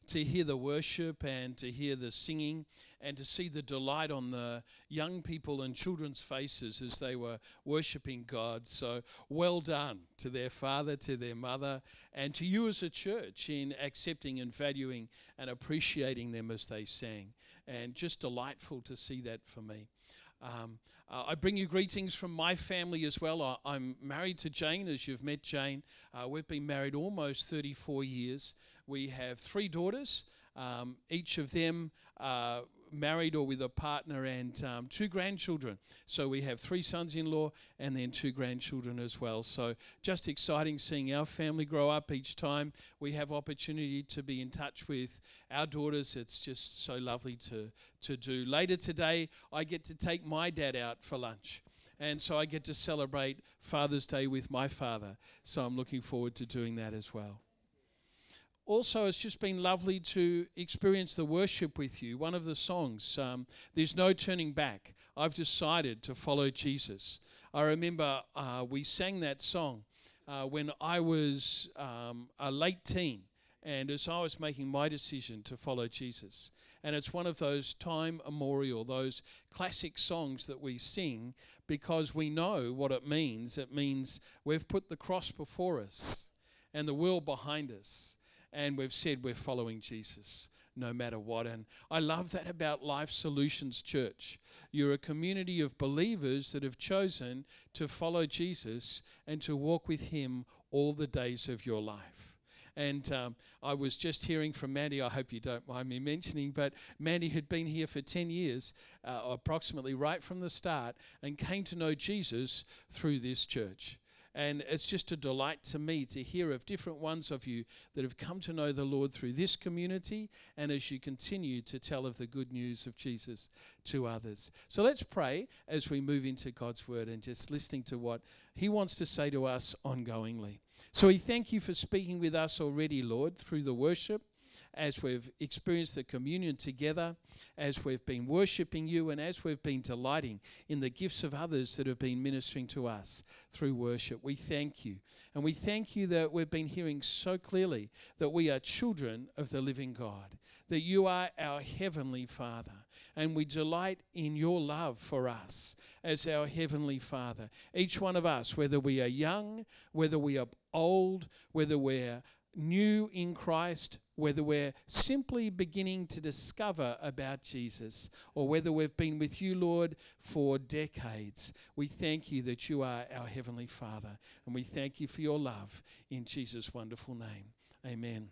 to hear the worship and to hear the singing and to see the delight on the young people and children's faces as they were worshiping God. So well done to their father, to their mother, and to you as a church in accepting and valuing and appreciating them as they sang. And just delightful to see that for me. I bring you greetings from my family as well. I'm married to Jane, as you've met Jane. We've been married almost 34 years. We have 3 daughters, each of them married or with a partner, and 2 grandchildren. So we have 3 sons-in-law and then 2 grandchildren as well. So just exciting seeing our family grow up each time we have opportunity to be in touch with our daughters. It's just so lovely to do. Later today, I get to take my dad out for lunch. And so I get to celebrate Father's Day with my father. So I'm looking forward to doing that as well. Also, it's just been lovely to experience the worship with you. One of the songs, There's No Turning Back. I've decided to follow Jesus. I remember we sang that song when I was a late teen, and as I was making my decision to follow Jesus. And it's one of those time immemorial, those classic songs that we sing because we know what it means. It means we've put the cross before us and the world behind us. And we've said we're following Jesus no matter what. And I love that about Life Solutions Church. You're a community of believers that have chosen to follow Jesus and to walk with him all the days of your life. And I was just hearing from Mandy, I hope you don't mind me mentioning, but Mandy had been here for 10 years, approximately right from the start, and came to know Jesus through this church. And it's just a delight to me to hear of different ones of you that have come to know the Lord through this community and as you continue to tell of the good news of Jesus to others. So let's pray as we move into God's word and just listening to what he wants to say to us ongoingly. So we thank you for speaking with us already, Lord, through the worship, as we've experienced the communion together, as we've been worshipping you, and as we've been delighting in the gifts of others that have been ministering to us through worship. We thank you. And we thank you that we've been hearing so clearly that we are children of the living God, that you are our heavenly Father, and we delight in your love for us as our heavenly Father. Each one of us, whether we are young, whether we are old, whether we're new in Christ, whether we're simply beginning to discover about Jesus, or whether we've been with you, Lord, for decades, we thank you that you are our Heavenly Father, and we thank you for your love in Jesus' wonderful name. Amen.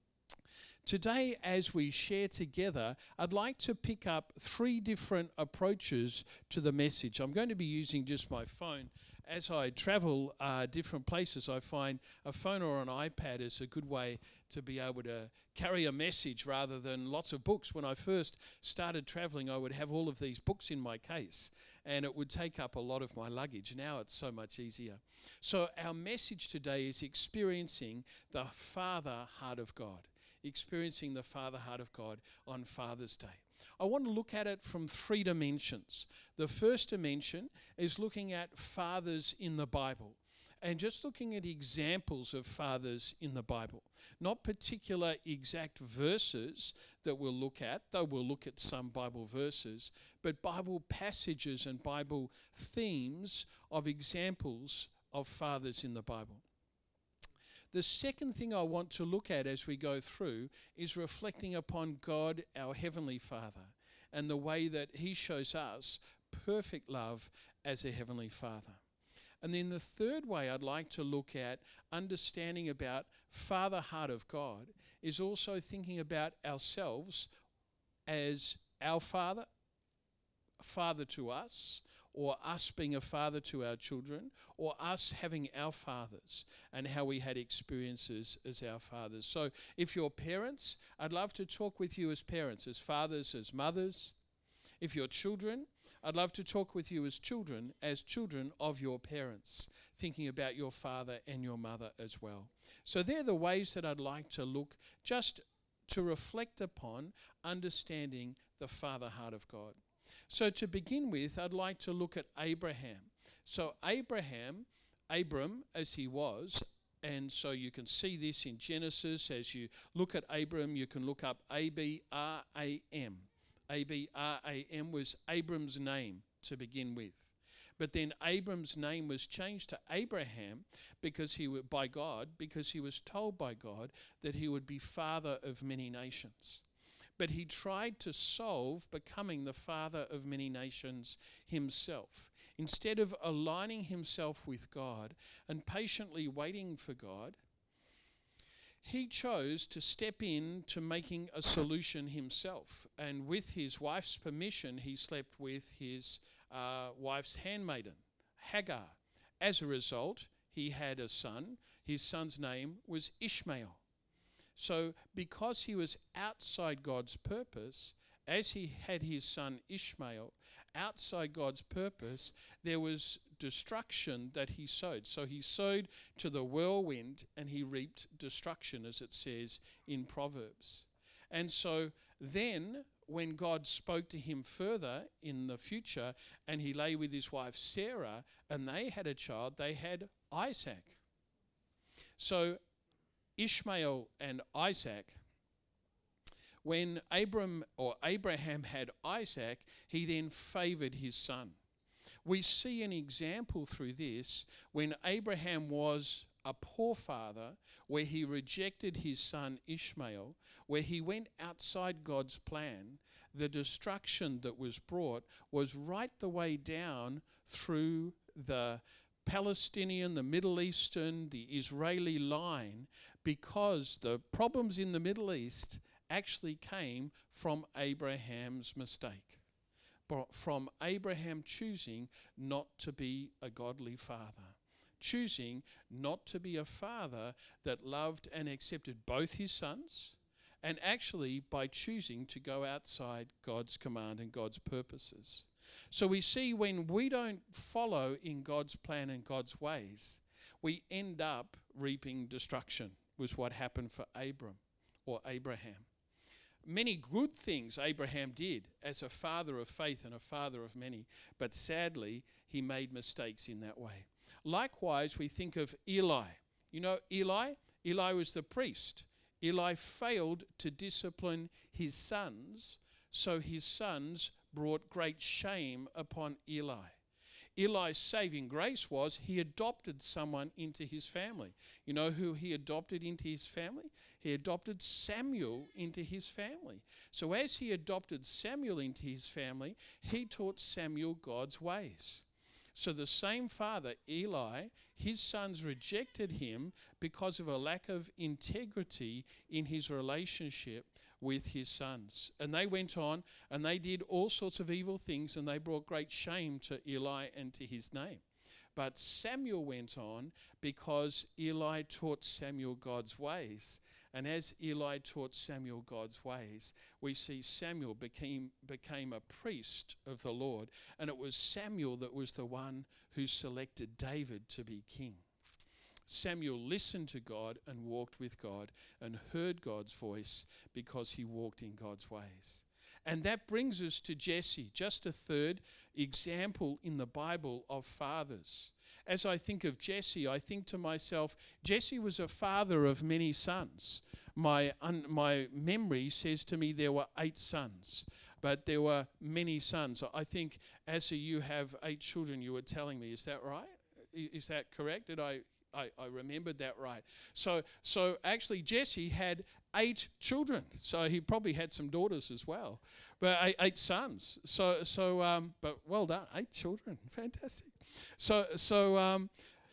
Today, as we share together, I'd like to pick up 3 different approaches to the message. I'm going to be using just my phone. As I travel different places, I find a phone or an iPad is a good way to be able to carry a message rather than lots of books. When I first started traveling, I would have all of these books in my case, and it would take up a lot of my luggage. Now it's so much easier. So our message today is experiencing the Father heart of God. Experiencing the Father heart of God on Father's Day. I want to look at it from 3 dimensions. The first dimension is looking at fathers in the Bible and just looking at examples of fathers in the Bible. Not particular exact verses that we'll look at, though we'll look at some Bible verses, but Bible passages and Bible themes of examples of fathers in the Bible. The second thing I want to look at as we go through is reflecting upon God, our Heavenly Father, and the way that he shows us perfect love as a Heavenly Father. And then the third way I'd like to look at understanding about Father heart of God is also thinking about ourselves as our Father to us, or us being a father to our children, or us having our fathers and how we had experiences as our fathers. So if you're parents, I'd love to talk with you as parents, as fathers, as mothers. If you're children, I'd love to talk with you as children of your parents, thinking about your father and your mother as well. So they're the ways that I'd like to look, just to reflect upon understanding the Father heart of God. So to begin with, I'd like to look at Abraham. So Abram, as he was, And so you can see this in Genesis. As you look at Abram, you can look up Abram. Abram was Abram's name to begin with. But then Abram's name was changed to Abraham by God because he was told by God that he would be father of many nations. But he tried to solve becoming the father of many nations himself. Instead of aligning himself with God and patiently waiting for God, he chose to step in to making a solution himself. And with his wife's permission, he slept with his wife's handmaiden, Hagar. As a result, he had a son. His son's name was Ishmael. So because he was outside God's purpose, as he had his son Ishmael, outside God's purpose, there was destruction that he sowed. So he sowed to the whirlwind and he reaped destruction, as it says in Proverbs. And so then when God spoke to him further in the future and he lay with his wife Sarah and they had a child, they had Isaac. So Ishmael and Isaac, when Abraham had Isaac, he then favored his son. We see an example through this when Abraham was a poor father, where he rejected his son Ishmael, where he went outside God's plan. The destruction that was brought was right the way down through the Palestinian, the Middle Eastern, the Israeli line, because the problems in the Middle East actually came from Abraham's mistake, from Abraham choosing not to be a godly father, choosing not to be a father that loved and accepted both his sons, and actually by choosing to go outside God's command and God's purposes. So we see when we don't follow in God's plan and God's ways, we end up reaping destruction, was what happened for Abraham. Many good things Abraham did as a father of faith and a father of many, but sadly, he made mistakes in that way. Likewise, we think of Eli. You know Eli? Eli was the priest. Eli failed to discipline his sons, so his sons brought great shame upon Eli. Eli's saving grace was he adopted someone into his family. You know who he adopted into his family? He adopted Samuel into his family. So as he adopted Samuel into his family, he taught Samuel God's ways. So the same father, Eli, his sons rejected him because of a lack of integrity in his relationship with his sons. And they went on and they did all sorts of evil things, and they brought great shame to Eli and to his name. But Samuel went on because Eli taught Samuel God's ways. And as Eli taught Samuel God's ways, we see Samuel became a priest of the Lord. And it was Samuel that was the one who selected David to be king. Samuel listened to God and walked with God and heard God's voice because he walked in God's ways. And that brings us to Jesse, just a third example in the Bible of fathers. As I think of Jesse, I think to myself, Jesse was a father of many sons. My memory says to me there were 8 sons, but there were many sons. I think, Asa, you have 8 children, you were telling me. Is that right? Is that correct? Did I remembered that right. So actually Jesse had 8 children. So he probably had some daughters as well, but 8 sons. But well done, 8 children, fantastic. So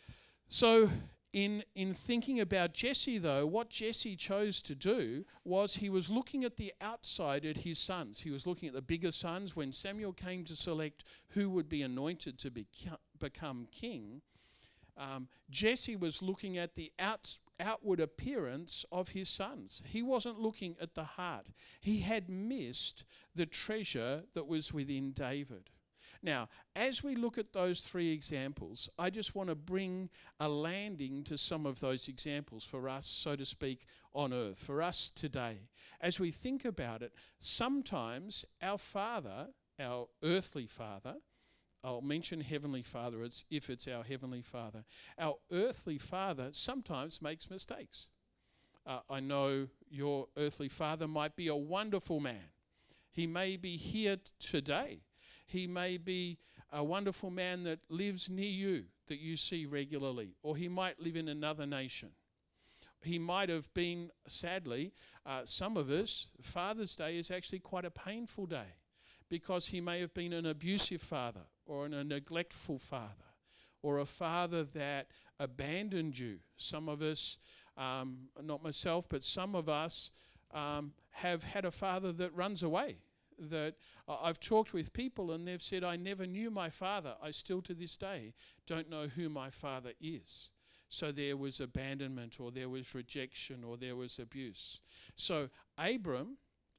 in thinking about Jesse though, what Jesse chose to do was he was looking at the outside at his sons. He was looking at the bigger sons. When Samuel came to select who would be anointed to become king, Jesse was looking at the outward appearance of his sons. He wasn't looking at the heart. He had missed the treasure that was within David. Now, as we look at those 3 examples, I just want to bring a landing to some of those examples for us, so to speak, on earth, for us today. As we think about it, sometimes our father, our earthly father, I'll mention Heavenly Father if it's our Heavenly Father. Our earthly father sometimes makes mistakes. I know your earthly father might be a wonderful man. He may be here today. He may be a wonderful man that lives near you, that you see regularly, or he might live in another nation. He might have been, sadly, some of us, Father's Day is actually quite a painful day because he may have been an abusive father or a neglectful father or a father that abandoned you. Some of us, not myself, but some of us have had a father that runs away. That I've talked with people and they've said, I never knew my father. I still to this day don't know who my father is. So there was abandonment or there was rejection or there was abuse. So Abraham,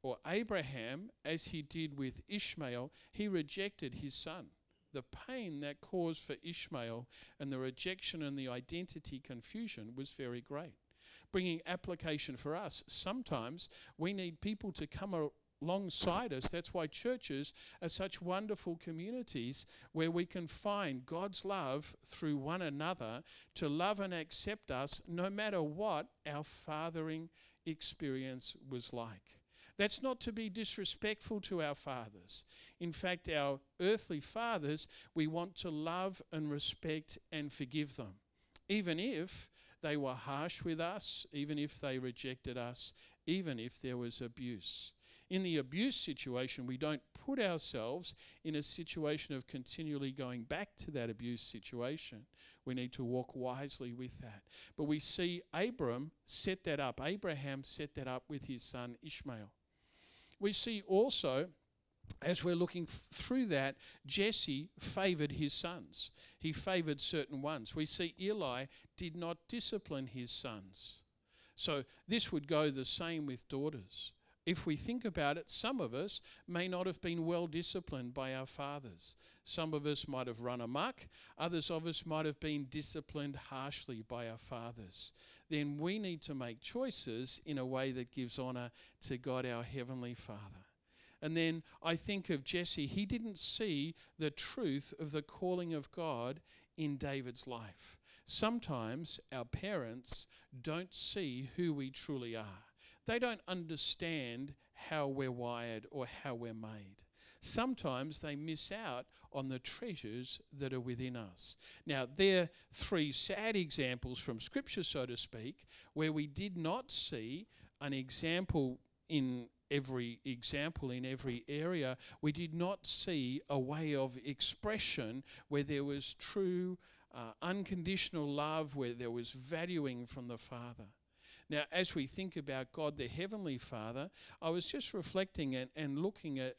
as he did with Ishmael, he rejected his son. The pain that caused for Ishmael and the rejection and the identity confusion was very great. Bringing application for us, sometimes we need people to come alongside us. That's why churches are such wonderful communities where we can find God's love through one another to love and accept us no matter what our fathering experience was like. That's not to be disrespectful to our fathers. In fact, our earthly fathers, we want to love and respect and forgive them, even if they were harsh with us, even if they rejected us, even if there was abuse. In the abuse situation, we don't put ourselves in a situation of continually going back to that abuse situation. We need to walk wisely with that. But we see Abraham set that up with his son Ishmael. We see also, as we're looking through that, Jesse favoured his sons. He favoured certain ones. We see Eli did not discipline his sons. So this would go the same with daughters. If we think about it, some of us may not have been well disciplined by our fathers. Some of us might have run amok. Others of us might have been disciplined harshly by our fathers. Then we need to make choices in a way that gives honour to God, our Heavenly Father. And then I think of Jesse. He didn't see the truth of the calling of God in David's life. Sometimes our parents don't see who we truly are. They don't understand how we're wired or how we're made. Sometimes they miss out on the treasures that are within us. Now, they're three sad examples from Scripture, so to speak, where we did not see an example in every area. We did not see a way of expression where there was true unconditional love, where there was valuing from the Father. Now, as we think about God, the Heavenly Father, I was just reflecting and looking at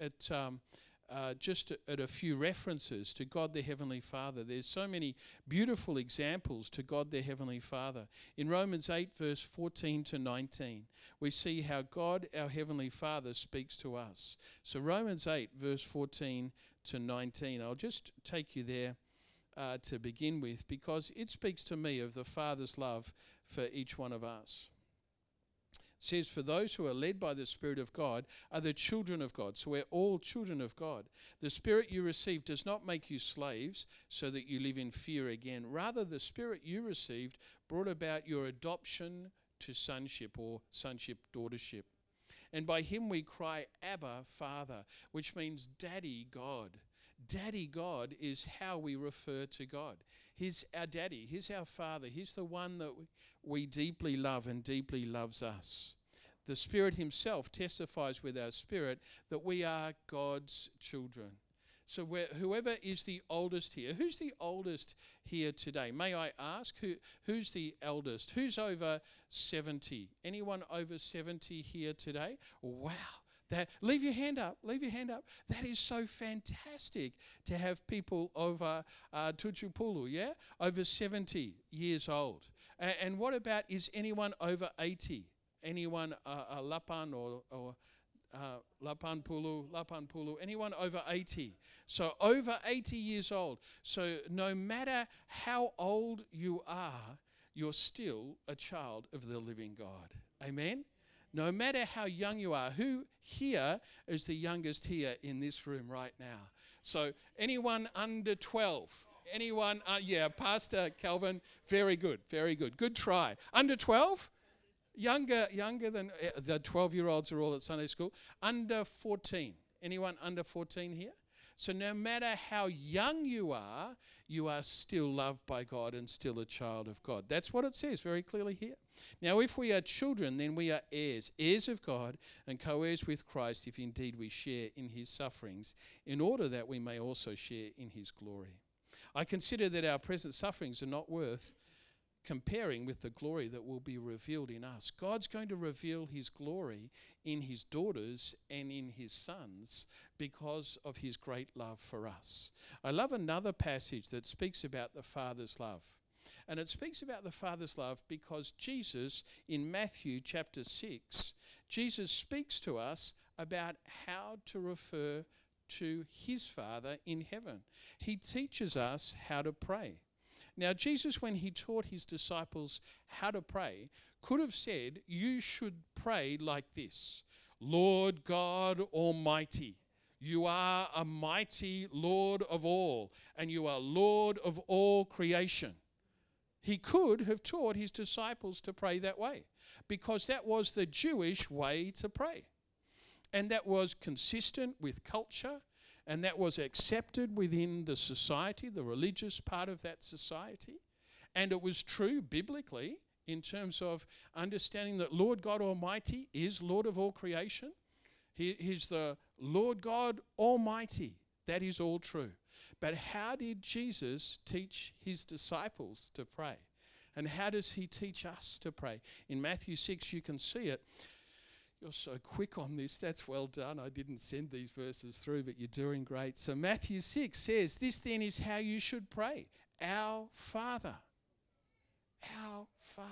a few references to God, the Heavenly Father. There's so many beautiful examples to God, the Heavenly Father. In Romans 8, verse 14 to 19, we see how God, our Heavenly Father, speaks to us. So Romans 8, verse 14 to 19, I'll just take you there to begin with, because it speaks to me of the Father's love for each one of us. It says, for those who are led by the Spirit of God are the children of God. So we're all children of God. The Spirit you receive does not make you slaves so that you live in fear again. Rather, the Spirit you received brought about your adoption to sonship or sonship daughtership. And by him we cry, Abba, Father, which means Daddy God. Daddy God is how we refer to God. He's our daddy. He's our Father. He's the one that we deeply love and deeply loves us. The Spirit himself testifies with our spirit that we are God's children. So whoever is the oldest here, who's the oldest here today? May I ask, who's the eldest? Who's over 70? Anyone over 70 here today? Wow. Leave your hand up. That is so fantastic to have people over Tuchupulu, yeah? Over 70 years old. And what about, is anyone over 80? Anyone Lapan or Lapan Pulu, anyone over 80? So over 80 years old. So no matter how old you are, you're still a child of the living God. Amen? No matter how young you are, who here is the youngest here in this room right now? So anyone under 12? Anyone? Yeah, Pastor Calvin. Very good, very good. Good try. Under 12? Younger than the 12-year-olds are all at Sunday school. Under 14. Anyone under 14 here? So no matter how young you are still loved by God and still a child of God. That's what it says very clearly here. Now, if we are children, then we are heirs, heirs of God and co-heirs with Christ, if indeed we share in his sufferings, in order that we may also share in his glory. I consider that our present sufferings are not worth comparing with the glory that will be revealed in us. God's going to reveal his glory in his daughters and in his sons because of his great love for us. I love another passage that speaks about the Father's love. And it speaks about the Father's love because Jesus, in Matthew chapter 6, Jesus speaks to us about how to refer to his Father in heaven. He teaches us how to pray. Now, Jesus, when he taught his disciples how to pray, could have said, you should pray like this: Lord God Almighty, you are a mighty Lord of all, and you are Lord of all creation. He could have taught his disciples to pray that way, because that was the Jewish way to pray. And that was consistent with culture, and that was accepted within the society, the religious part of that society. And it was true biblically in terms of understanding that Lord God Almighty is Lord of all creation. He's the Lord God Almighty. That is all true. But how did Jesus teach his disciples to pray? And how does he teach us to pray? In Matthew 6, you can see it. You're so quick on this. That's well done. I didn't send these verses through, but you're doing great. So Matthew 6 says, this then is how you should pray. Our Father. Our Father.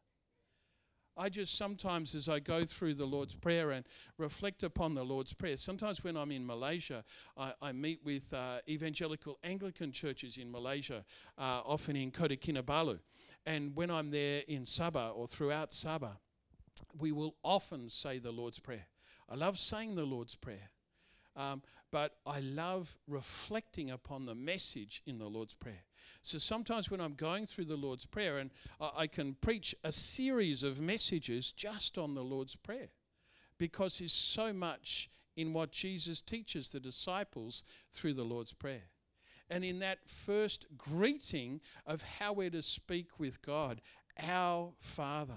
I just sometimes, as I go through the Lord's Prayer and reflect upon the Lord's Prayer, sometimes when I'm in Malaysia, I meet with evangelical Anglican churches in Malaysia, often in Kota Kinabalu. And when I'm there in Sabah or throughout Sabah, we will often say the Lord's Prayer. I love saying the Lord's Prayer, but I love reflecting upon the message in the Lord's Prayer. So sometimes when I'm going through the Lord's Prayer, and I can preach a series of messages just on the Lord's Prayer, because there's so much in what Jesus teaches the disciples through the Lord's Prayer. And in that first greeting of how we're to speak with God, our Father,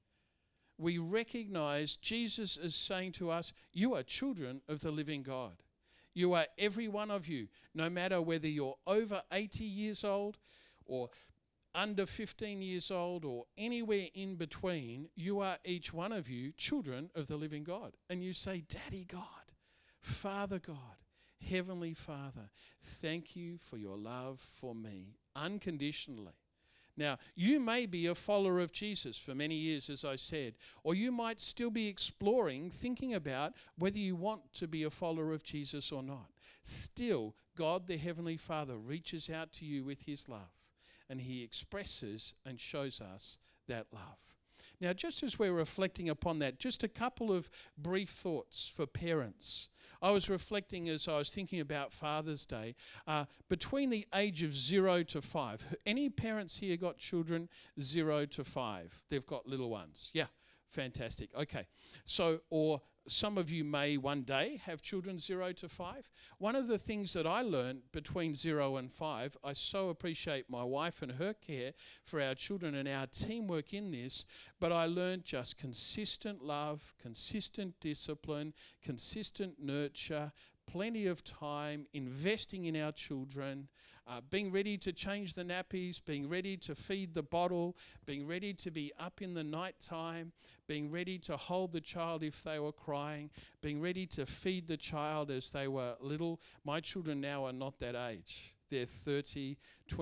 we recognize Jesus is saying to us, you are children of the living God. You are, every one of you, no matter whether you're over 80 years old or under 15 years old or anywhere in between, you are, each one of you, children of the living God. And you say, Daddy God, Father God, Heavenly Father, thank you for your love for me unconditionally. Now, you may be a follower of Jesus for many years, as I said, or you might still be exploring, thinking about whether you want to be a follower of Jesus or not. Still, God, the Heavenly Father, reaches out to you with his love, and he expresses and shows us that love. Now, just as we're reflecting upon that, just a couple of brief thoughts for parents. I was reflecting as I was thinking about Father's Day, between the age of 0 to 5. Any parents here got children 0 to 5? They've got little ones. Yeah, fantastic. Okay. So, or some of you may one day have children 0 to 5. One of the things that I learned between 0 and 5, I so appreciate my wife and her care for our children and our teamwork in this, but I learned just consistent love, consistent discipline, consistent nurture, plenty of time, investing in our children, being ready to change the nappies, being ready to feed the bottle, being ready to be up in the night time, being ready to hold the child if they were crying, being ready to feed the child as they were little. My children now are not that age. They're 30,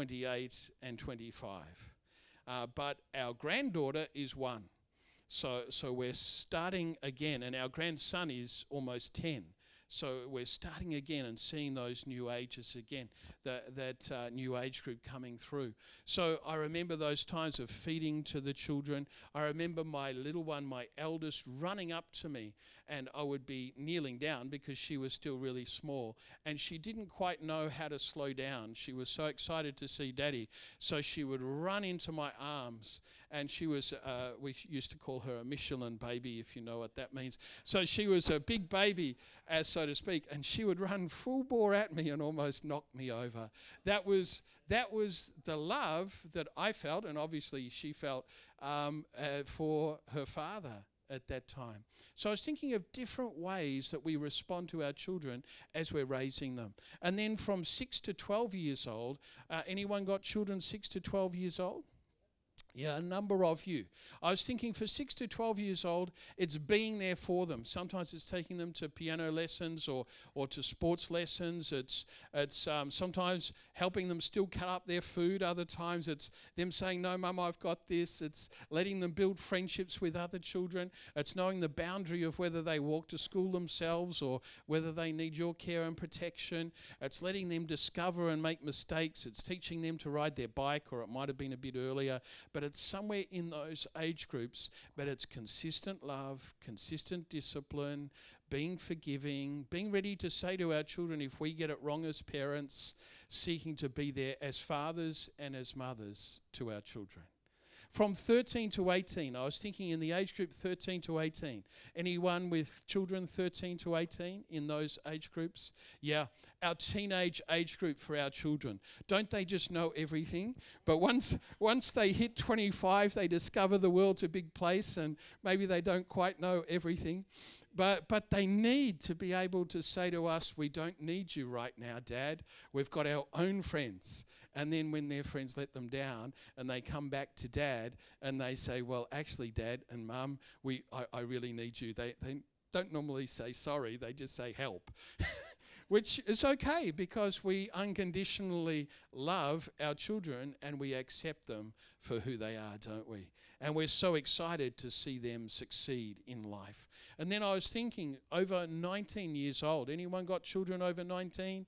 28 and 25. But our granddaughter is 1. So we're starting again, and our grandson is almost 10. So we're starting again and seeing those new ages again, that new age group coming through. So I remember those times of feeding to the children. I remember my little one, my eldest, running up to me, and I would be kneeling down because she was still really small, and she didn't quite know how to slow down. She was so excited to see Daddy, so she would run into my arms, and she was, we used to call her a Michelin baby, if you know what that means. So she was a big baby, as so to speak, and she would run full bore at me and almost knock me over. That was the love that I felt, and obviously she felt, for her father at that time. So I was thinking of different ways that we respond to our children as we're raising them. And then from 6 to 12 years old, anyone got children 6 to 12 years old? Yeah, a number of you. I was thinking for 6 to 12 years old, it's being there for them. Sometimes it's taking them to piano lessons or to sports lessons. It's sometimes helping them still cut up their food. Other times it's them saying, no, Mum, I've got this. It's letting them build friendships with other children. It's knowing the boundary of whether they walk to school themselves or whether they need your care and protection. It's letting them discover and make mistakes. It's teaching them to ride their bike, or it might have been a bit earlier, but it's somewhere in those age groups. But it's consistent love, consistent discipline, being forgiving, being ready to say to our children if we get it wrong as parents, seeking to be there as fathers and as mothers to our children. From 13 to 18, I was thinking in the age group 13 to 18. Anyone with children 13 to 18 in those age groups? Yeah, our teenage age group for our children. Don't they just know everything? But once they hit 25, they discover the world's a big place and maybe they don't quite know everything. But they need to be able to say to us, we don't need you right now, Dad. We've got our own friends. And then when their friends let them down and they come back to Dad and they say, well, actually, Dad and Mum, I really need you. They don't normally say sorry. They just say help. Which is okay because we unconditionally love our children and we accept them for who they are, don't we? And we're so excited to see them succeed in life. And then I was thinking, over 19 years old, anyone got children over 19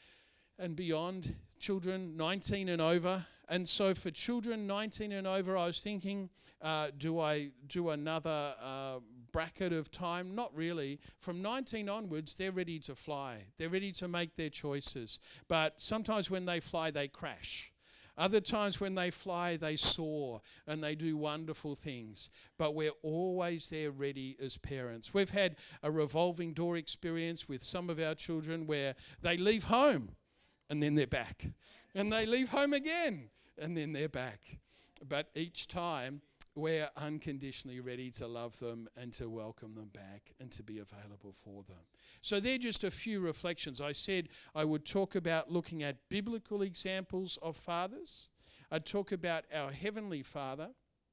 and beyond? Children 19 and over. And so for children 19 and over, I was thinking, do I do another bracket of time? Not really. From 19 onwards, they're ready to fly. They're ready to make their choices. But sometimes when they fly, they crash. Other times when they fly, they soar and they do wonderful things. But we're always there ready as parents. We've had a revolving door experience with some of our children where they leave home and then they're back. And they leave home again and then they're back. But each time, we're unconditionally ready to love them and to welcome them back and to be available for them. So they're just a few reflections. I said I would talk about looking at biblical examples of fathers. I'd talk about our Heavenly Father.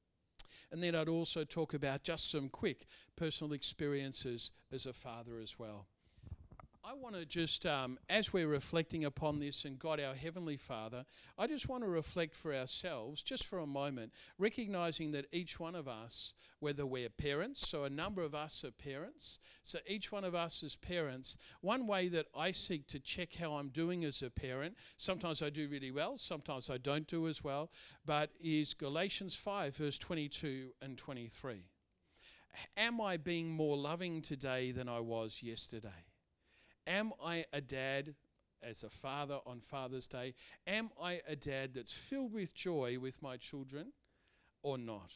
And then I'd also talk about just some quick personal experiences as a father as well. I want to just, as we're reflecting upon this and God, our Heavenly Father, I just want to reflect for ourselves, just for a moment, recognizing that each one of us, whether we're parents, so a number of us are parents, so each one of us as parents, one way that I seek to check how I'm doing as a parent, sometimes I do really well, sometimes I don't do as well, but is Galatians 5, verse 22 and 23. Am I being more loving today than I was yesterday? Am I a dad, as a father on Father's Day, am I a dad that's filled with joy with my children or not?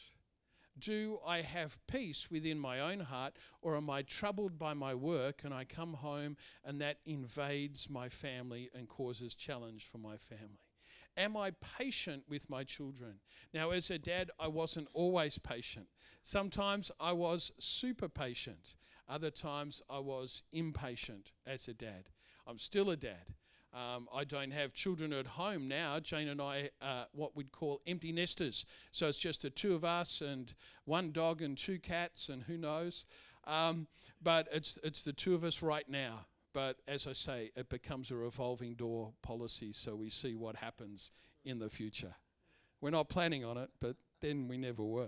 Do I have peace within my own heart, or am I troubled by my work and I come home and that invades my family and causes challenge for my family? Am I patient with my children? Now, as a dad, I wasn't always patient. Sometimes I was super patient. Other times I was impatient as a dad. I'm still a dad. I don't have children at home now. Jane and I are what we'd call empty nesters. So it's just the two of us and one dog and two cats and who knows. But it's the two of us right now. But as I say, it becomes a revolving door policy, so we see what happens in the future. We're not planning on it, but then we never were.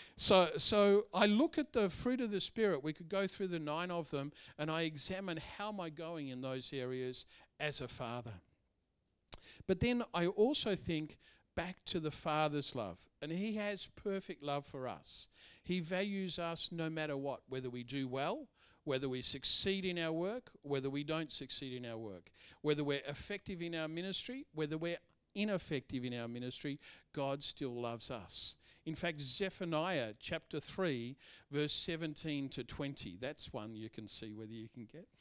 So I look at the fruit of the Spirit. We could go through the 9 of them, and I examine how am I going in those areas as a father. But then I also think back to the Father's love, and He has perfect love for us. He values us no matter what, whether we do well, whether we succeed in our work, whether we don't succeed in our work, whether we're effective in our ministry, whether we're ineffective in our ministry, God still loves us. In fact, Zephaniah chapter 3, verse 17 to 20, that's one you can see whether you can get.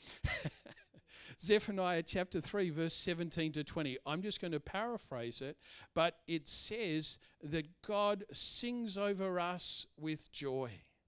Zephaniah chapter 3, verse 17 to 20. I'm just going to paraphrase it, but it says that God sings over us with joy.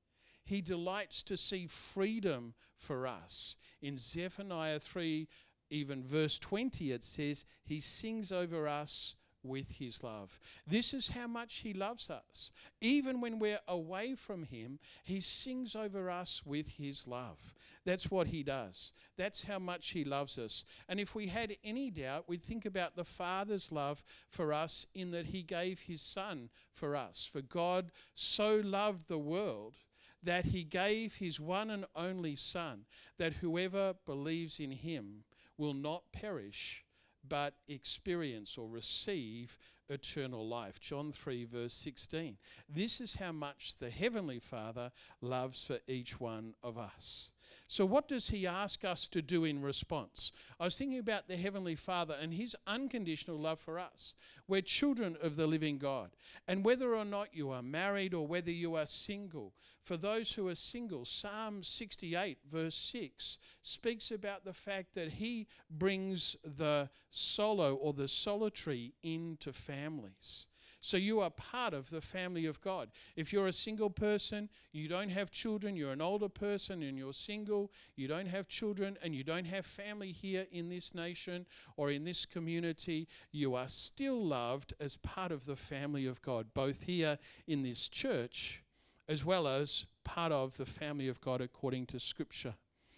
He delights to see freedom for us. In Zephaniah 3, even verse 20, it says, He sings over us with His love. This is how much He loves us. Even when we're away from Him, He sings over us with His love. That's what He does. That's how much He loves us. And if we had any doubt, we'd think about the Father's love for us in that He gave His Son for us. For God so loved the world that He gave His one and only Son, that whoever believes in Him will not perish, but experience or receive eternal life. John 3, verse 16. This is how much the Heavenly Father loves for each one of us. So what does He ask us to do in response? I was thinking about the Heavenly Father and His unconditional love for us. We're children of the living God. And whether or not you are married or whether you are single, for those who are single, Psalm 68 verse 6 speaks about the fact that He brings the solo or the solitary into families. So you are part of the family of God. If you're a single person, you don't have children, you're an older person and you're single, you don't have children and you don't have family here in this nation or in this community, you are still loved as part of the family of God, both here in this church as well as part of the family of God according to Scripture.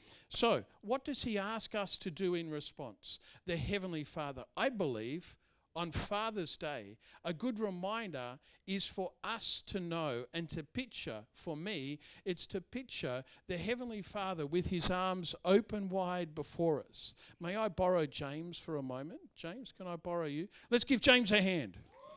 So, what does He ask us to do in response? The Heavenly Father, I believe, on Father's Day, a good reminder is for us to know and to picture, for me, it's to picture the Heavenly Father with His arms open wide before us. May I borrow James for a moment? James, can I borrow you? Let's give James a hand.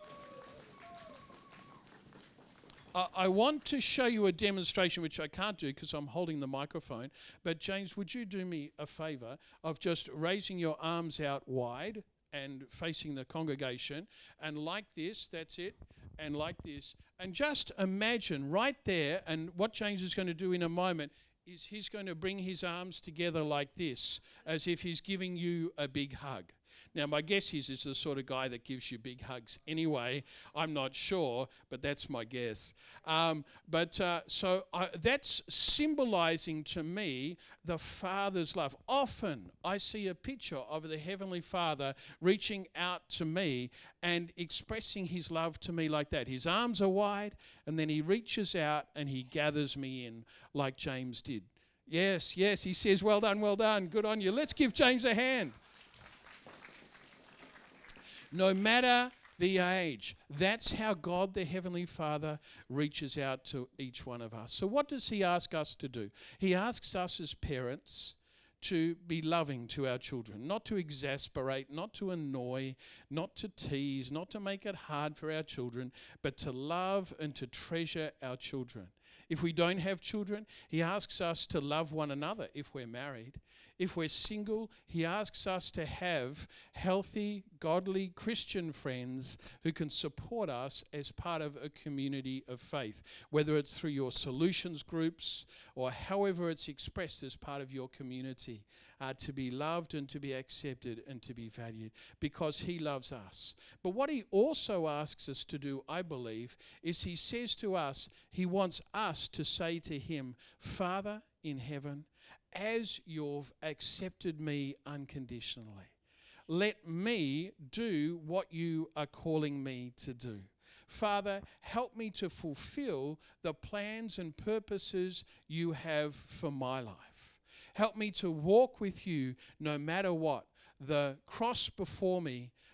I want to show you a demonstration, which I can't do because I'm holding the microphone. But James, would you do me a favor of just raising your arms out wide and facing the congregation, and like this, that's it, and like this. And just imagine right there, and what James is going to do in a moment is he's going to bring his arms together like this, as if he's giving you a big hug. Now, my guess is the sort of guy that gives you big hugs anyway. I'm not sure, but that's my guess. So that's symbolizing to me the Father's love. Often I see a picture of the Heavenly Father reaching out to me and expressing His love to me like that. His arms are wide, and then He reaches out and He gathers me in like James did. Yes, He says, well done, good on you. Let's give James a hand. No matter the age, that's how God the Heavenly Father reaches out to each one of us. So what does He ask us to do? He asks us as parents to be loving to our children, not to exasperate, not to annoy, not to tease, not to make it hard for our children, but to love and to treasure our children. If we don't have children, He asks us to love one another if we're married. If we're single, He asks us to have healthy, godly Christian friends who can support us as part of a community of faith, whether it's through your solutions groups or however it's expressed as part of your community, to be loved and to be accepted and to be valued because He loves us. But what He also asks us to do, I believe, is He says to us, He wants us to say to Him, Father in heaven, as you've accepted me unconditionally, let me do what you are calling me to do. Father, help me to fulfill the plans and purposes you have for my life. Help me to walk with you no matter what. The cross before me,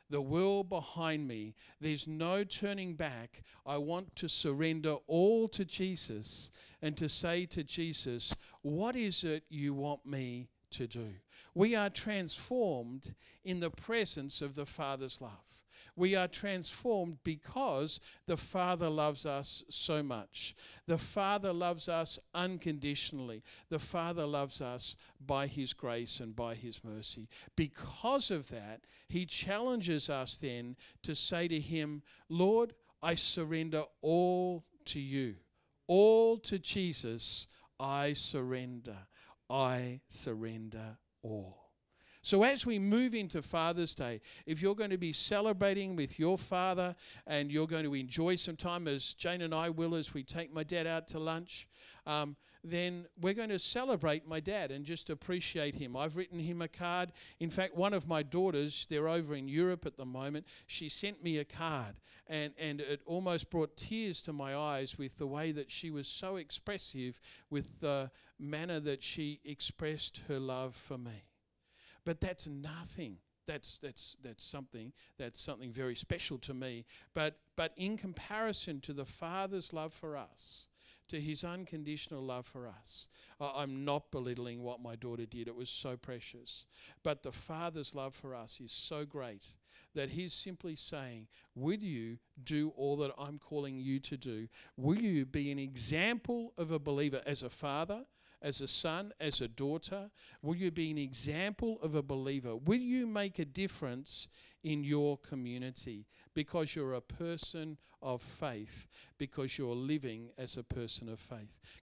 the world behind me. There's no turning back. I want to surrender all to Jesus and to say to Jesus, what is it you want me to do? We are transformed in the presence of the Father's love. We are transformed because the Father loves us so much. The Father loves us unconditionally. The Father loves us by His grace and by His mercy. Because of that, He challenges us then to say to Him, Lord, I surrender all to you. All to Jesus, I surrender. I surrender all. So as we move into Father's Day, if you're going to be celebrating with your father and you're going to enjoy some time, as Jane and I will, as we take my dad out to lunch, then we're going to celebrate my dad and just appreciate him. I've written him a card. In fact, one of my daughters, they're over in Europe at the moment, she sent me a card, and it almost brought tears to my eyes with the way that she was so expressive with the manner that she expressed her love for me. But that's nothing. That's something very special to me. But in comparison to the Father's love for us, to His unconditional love for us, I'm not belittling what my daughter did. It was so precious. But the Father's love for us is so great that He's simply saying, will you do all that I'm calling you to do? Will you be an example of a believer as a father, as a son, as a daughter? Will you be an example of a believer? Will you make a difference in your community because you're a person of faith, because you're living as a person of faith?